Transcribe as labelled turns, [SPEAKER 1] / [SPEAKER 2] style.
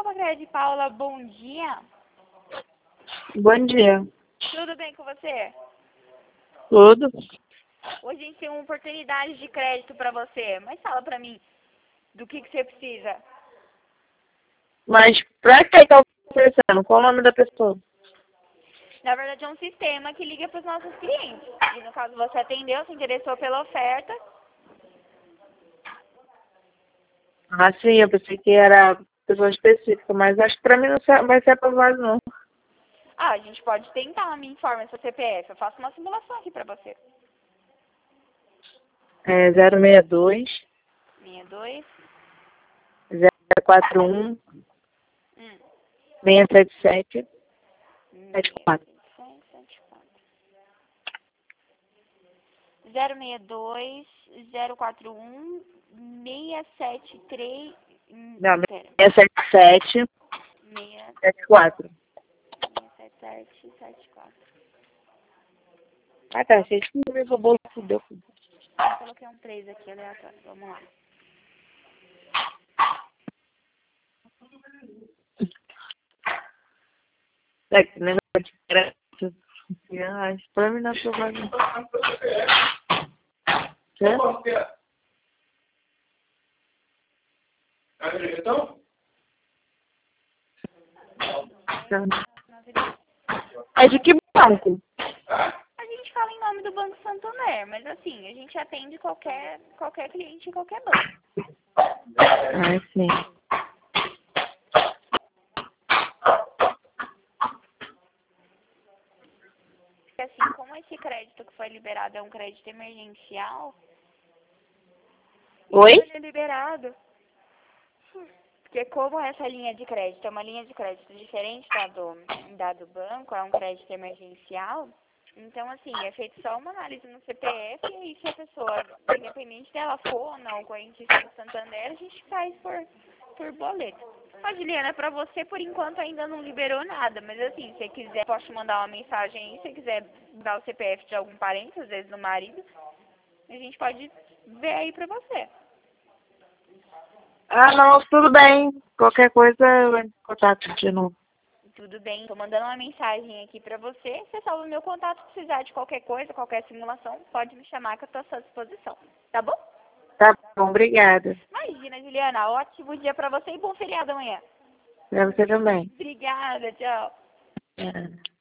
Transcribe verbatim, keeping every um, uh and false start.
[SPEAKER 1] Copa de Paula, bom dia.
[SPEAKER 2] Bom dia.
[SPEAKER 1] Tudo bem com você?
[SPEAKER 2] Tudo?
[SPEAKER 1] Hoje a gente tem uma oportunidade de crédito para você, mas fala pra mim do que, que você precisa.
[SPEAKER 2] Mas pra que tá oferecendo? Qual o nome da pessoa?
[SPEAKER 1] Na verdade é um sistema que liga para os nossos clientes. E no caso você atendeu, se interessou pela oferta.
[SPEAKER 2] Ah, sim, eu pensei que era pessoa específica, mas acho que pra mim não ser- vai ser aprovado, não.
[SPEAKER 1] Ah, a gente pode tentar, me informa seu C P F. Eu faço uma simulação aqui pra você.
[SPEAKER 2] É zero seis dois,
[SPEAKER 1] Linha dois.
[SPEAKER 2] zero quatro um,
[SPEAKER 1] Hum.
[SPEAKER 2] seis sete sete, sete quatro.
[SPEAKER 1] zero seis dois, zero quatro um, seis sete três.
[SPEAKER 2] Não,
[SPEAKER 1] Pera.
[SPEAKER 2] seis sete sete,
[SPEAKER 1] seis
[SPEAKER 2] sete quatro.
[SPEAKER 1] sete sete sete quatro.
[SPEAKER 2] Ah, tá, achei que não me roubou, fudeu.
[SPEAKER 1] Eu coloquei um três aqui aleatório. Vamos lá.
[SPEAKER 2] É que negócio de crédito. Ah, isso pra mim não é aprovado, não. Quê? É de que banco?
[SPEAKER 1] A gente fala em nome do Banco Santander, mas assim, a gente atende qualquer, qualquer cliente em qualquer banco.
[SPEAKER 2] Ah, sim.
[SPEAKER 1] Porque assim, como esse crédito que foi liberado é um crédito emergencial,
[SPEAKER 2] Oi?
[SPEAKER 1] ele é liberado. Porque como essa linha de crédito é uma linha de crédito diferente da do, da do banco, é um crédito emergencial, então assim, é feito só uma análise no C P F e aí se a pessoa, independente dela for ou não correntista do Santander, a gente faz por, por boleto. Ó, Juliana, pra você por enquanto ainda não liberou nada, mas assim, se você quiser, posso te mandar uma mensagem aí, se você quiser dar o C P F de algum parente, às vezes do marido, a gente pode ver aí pra você.
[SPEAKER 2] Ah, não, tudo bem. Qualquer coisa eu entro em contato de novo.
[SPEAKER 1] Tudo bem, tô mandando uma mensagem aqui pra você. Você salva o meu contato, se precisar de qualquer coisa, qualquer simulação, pode me chamar que eu tô à sua disposição. Tá bom?
[SPEAKER 2] Tá bom, obrigada.
[SPEAKER 1] Imagina, Juliana, ótimo dia pra você e bom feriado amanhã.
[SPEAKER 2] Pra você também.
[SPEAKER 1] Obrigada, tchau.
[SPEAKER 2] É.